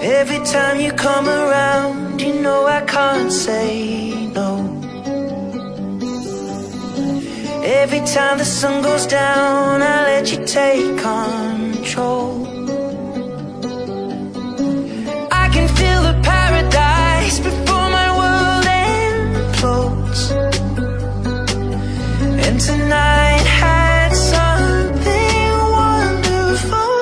Every time you come around, you know I can't say no. Every time the sun goes down, I let you take control. I can feel the paradise before my world implodes. And tonight had something wonderful.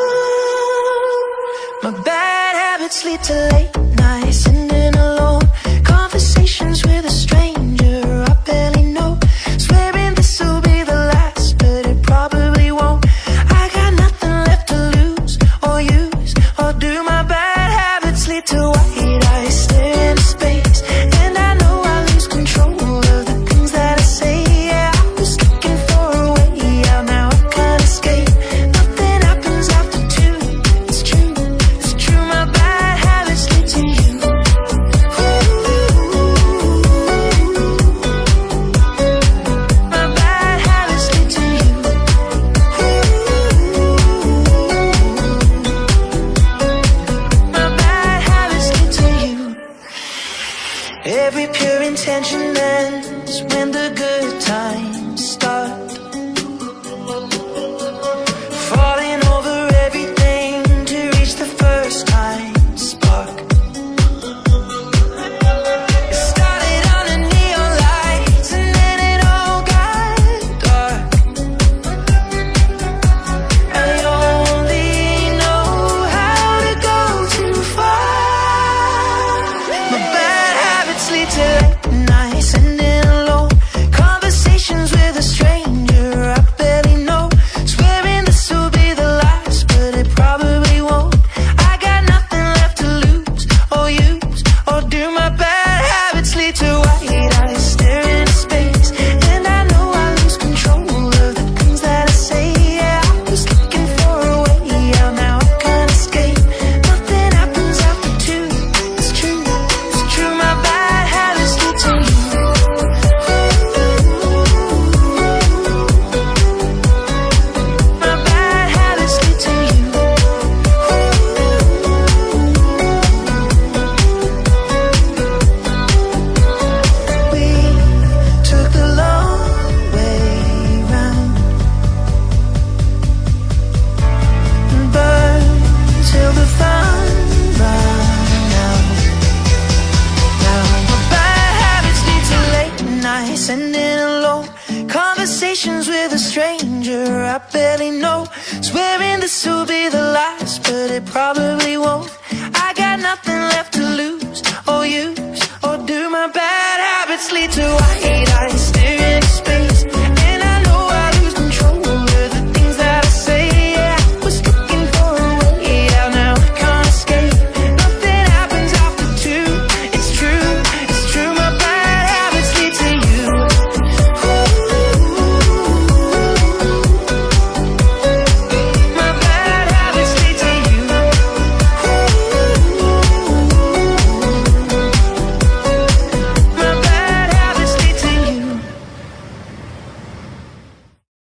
My bad habits lead to late nights, sitting alone, conversations with a stranger I barely know, swearing this will be the last, but it probably won't. I got nothing left to lose or use or do. My bad habits lead to white eyes staring into space, and I know I lose control of the things that I say. Yeah, I was looking for a way out, now I can't escape. Nothing happens after two. It's true, it's true. My bad habits lead to you. My bad habits lead to you. My bad habits lead to you. Every pure intention ends when the good times start. Falling over everything to reach the first time spark. It started under neon lights and then it all got dark. I only know how to go too far. My bad habits lead to late nights, sitting alone, conversations with a stranger I barely know, swearing this will be the last, but it probably won't. I got nothing left to lose or use or do. My bad habits lead to white eyes staring into space, and I know I lose control of the things that I say. Yeah, I was looking for a way out, now I can't escape. Nothing happens after two. It's true, it's true. My bad habits lead to you. My bad habits lead to you. We took the long way round and burned till the fun ran out. Now my bad habits lead to late nights, sitting alone, conversations with a stranger I barely know, swearing this will be the last, but it probably